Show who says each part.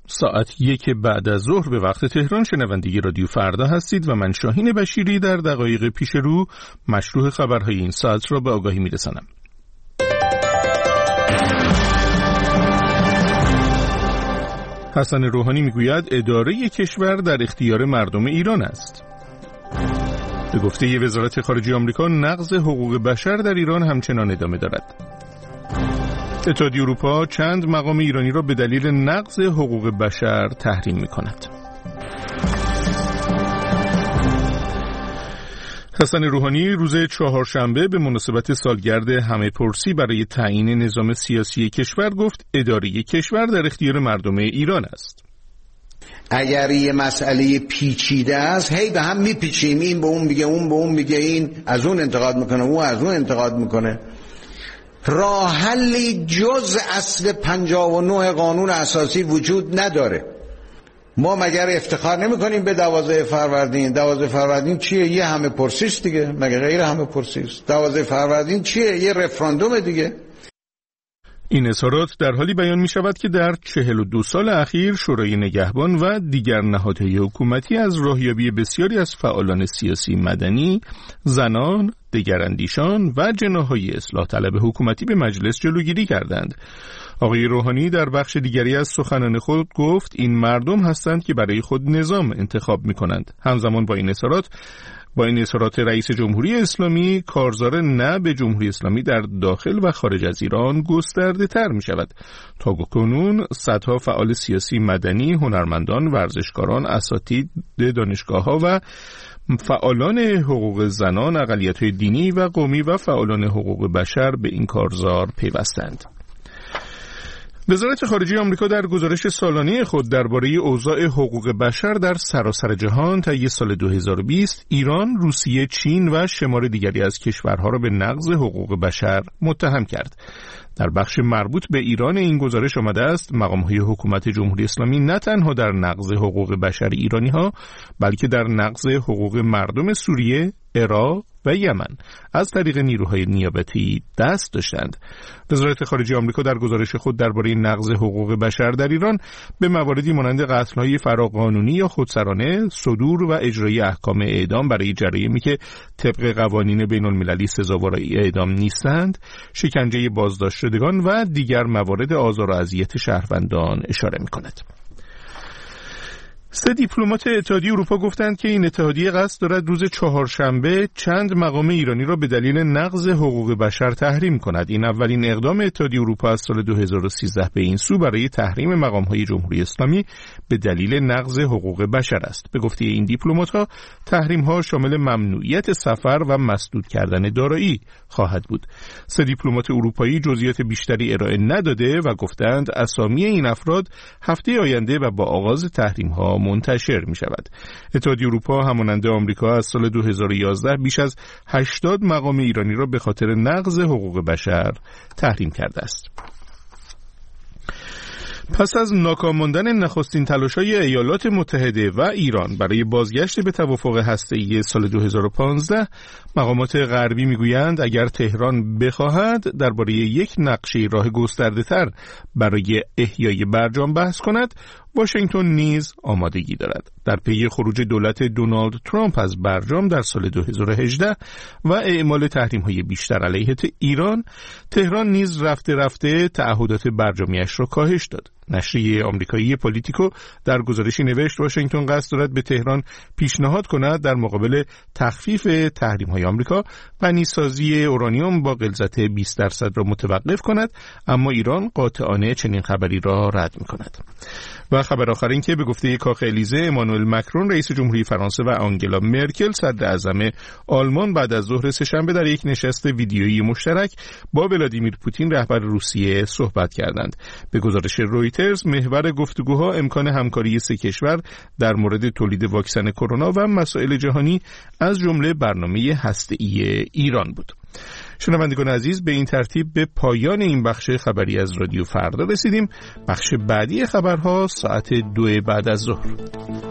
Speaker 1: ساعت 1 بعد از ظهر به وقت تهران شنونده رادیو فردا هستید و من شاهین بشیری در دقایق پیش رو مشروع خبرهای این ساعت را به آگاهی میرسانم. حسن روحانی میگوید اداره کشور در اختیار مردم ایران است. به گفته وزارت خارجه آمریکا نقض حقوق بشر در ایران همچنان ادامه دارد. اتحادیه اروپا چند مقام ایرانی را به دلیل نقض حقوق بشر تحریم می‌کند. حسن روحانی روز چهارشنبه به مناسبت سالگرد همه‌پرسی برای تعیین نظام سیاسی کشور گفت اداره کشور در اختیار مردم ایران است.
Speaker 2: اگر یه مسئله پیچیده است هی به هم میپیچیم، این به اون میگه، اون به اون میگه، این از اون انتقاد میکنه، اون از اون انتقاد میکنه. راه حلی جز اصل 59 قانون اساسی وجود نداره. ما مگر افتخار نمی کنیم به 12 فروردین؟ 12 فروردین چیه؟ یه همه پرسیست دیگه، مگه غیر همه پرسیست؟ 12 فروردین چیه؟ یه رفراندوم دیگه.
Speaker 1: این اظهارات در حالی بیان می شود که در 42 سال اخیر شورای نگهبان و دیگر نهادهای حکومتی از راهیابی بسیاری از فعالان سیاسی مدنی، زنان، دگراندیشان و جناح‌های اصلاح طلب حکومتی به مجلس جلوگیری کردند. آقای روحانی در بخش دیگری از سخنان خود گفت این مردم هستند که برای خود نظام انتخاب می کنند. همزمان با این اظهارات رئیس جمهوری اسلامی کارزار نه به جمهوری اسلامی در داخل و خارج از ایران گسترده تر می شود. تا کنون صدها فعال سیاسی مدنی، هنرمندان، ورزشکاران، اساتید دانشگاه‌ها و فعالان حقوق زنان، اقلیت‌های دینی و قومی و فعالان حقوق بشر به این کارزار پیوستند. وزارت خارجه آمریکا در گزارش سالانه خود درباره اوضاع حقوق بشر در سراسر جهان طی سال 2020 ایران، روسیه، چین و شمار دیگری از کشورها را به نقض حقوق بشر متهم کرد. در بخش مربوط به ایران این گزارش آمده است مقام‌های حکومت جمهوری اسلامی نه تنها در نقض حقوق بشر ایرانی‌ها بلکه در نقض حقوق مردم سوریه، عراق و یمن از طریق نیروهای نیابتی دست داشتند. وزارت خارجه آمریکا در گزارش خود درباره نقض حقوق بشر در ایران به مواردی مانند قتل‌های فراقانونی یا خودسرانه، صدور و اجرای احکام اعدام برای جرایمی که طبق قوانین بین‌المللی سزاوار اعدام نیستند، شکنجه بازداشت شدگان و دیگر موارد آزار و اذیت شهروندان اشاره می‌کند. 3 دیپلمات اتحادیه اروپا گفتند که این اتحادیه قصد دارد روز چهارشنبه چند مقام ایرانی را به دلیل نقض حقوق بشر تحریم کند. این اولین اقدام اتحادیه اروپا از سال 2013 به این سو برای تحریم مقام‌های جمهوری اسلامی به دلیل نقض حقوق بشر است. به گفته این دیپلمات‌ها تحریم‌ها شامل ممنوعیت سفر و مسدود کردن دارایی خواهد بود. 3 دیپلمات اروپایی جزئیات بیشتری ارائه نداده و گفتند اسامی این افراد هفته آینده و با آغاز تحریم‌ها منتشر می شود. اتحادیه اروپا همانند آمریکا از سال 2011 بیش از 80 مقام ایرانی را به خاطر نقض حقوق بشر تحریم کرده است. پس از ناکام ماندن نخستین تلاش‌های ایالات متحده و ایران برای بازگشت به توافق هسته‌ای سال 2015، مقامات غربی می‌گویند اگر تهران بخواهد درباره یک نقشه راه گسترده‌تر برای احیای برجام بحث کند، واشنگتن نیز آمادگی دارد. در پی خروج دولت دونالد ترامپ از برجام در سال 2018 و اعمال تحریم‌های بیشتر علیه ایران، تهران نیز رفته تعهدات برجامیش را کاهش داد. نشریه آمریکایی پولیتیکو در گزارشی نوشت واشنگتن قصد دارد به تهران پیشنهاد کند در مقابل تخفیف تحریم‌های آمریکا غنیسازی اورانیوم با غلظت 20% را متوقف کند، اما ایران قاطعانه چنین خبری را رد می‌کند. و خبر آخر این که به گفته کاخ الیزه، امانوئل مکرون رئیس جمهوری فرانسه و آنگلا مرکل صدر اعظم آلمان بعد از ظهر سه‌شنبه در یک نشست ویدیویی مشترک با ولادیمیر پوتین رهبر روسیه صحبت کردند. به گزارش رویترز محور گفتگوها امکان همکاری 3 کشور در مورد تولید واکسن کرونا و مسائل جهانی از جمله برنامه هسته‌ای ایران بود. شنوندگان عزیز، به این ترتیب به پایان این بخش خبری از رادیو فردا رسیدیم. بخش بعدی خبرها ساعت 2 بعد از ظهر.